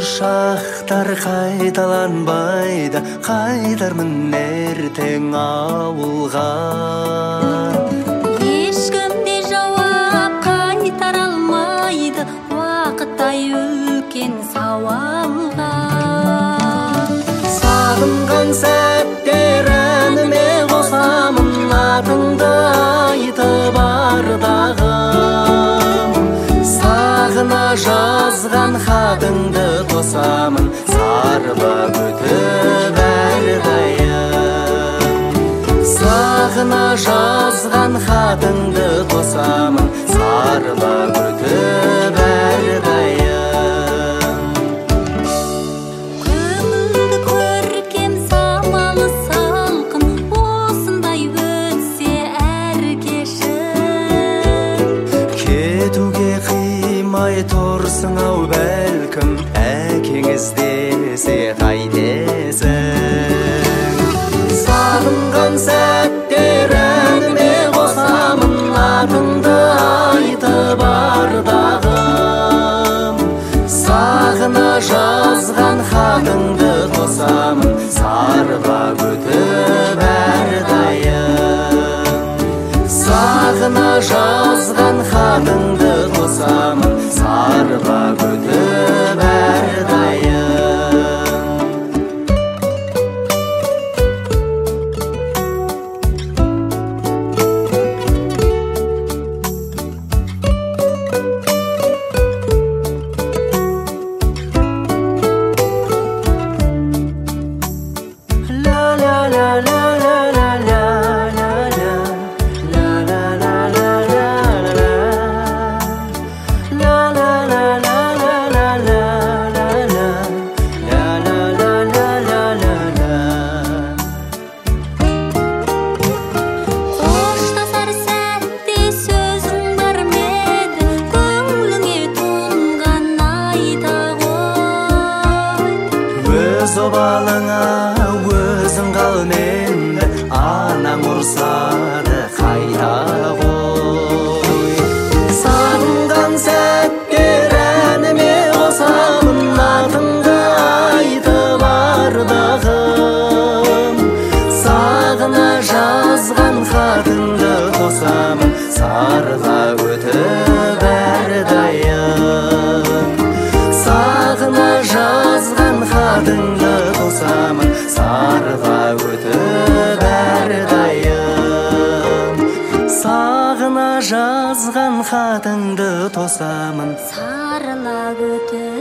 шақтар қайталанбайды, қайтармын ертең ауылға. Ешкім де жауап қайтара алмайды, уақыттай үлкен сауалға. Сағынған сәттер әніме қосамын, атыңды айтып ардағым. Сағына жазған хатыңды тосамын, сарыла күтіп әрдайым. Сағына жазған хатыңды тосамын, сарыла күтіп әрдайым. Көңілді көркем самалы салқын, осындай өтсе әр кешім. Кетуге қимай тұрсың ау бәлкім, әкеңіз десе қайтесің. Сағынған сәттер әніме қосамын, атыңды айтып ардағым. Сағына жазған хатыңды тосамын, сарыла күтіп әрдайым. Сағына жазған хатыңды тосамын, сарыла күтіп әрдайым. Қоштасар сәтте сөзің бар меді, көңіліңе туған айта ғой. Өз обалыңа өзің қал менді, анаң ұрсады қайта ғой. Сағынған сәттер әніме қосамын, атыңды айтып ардағым. Сағына жазған хатыңды тосамын, сарыла өтіп әрдайым. Сағына жазған хатыңды тосамын, сарыла өтіп әрдайым. Сағына жазған хатыңды тосамын, Сарыла өтіп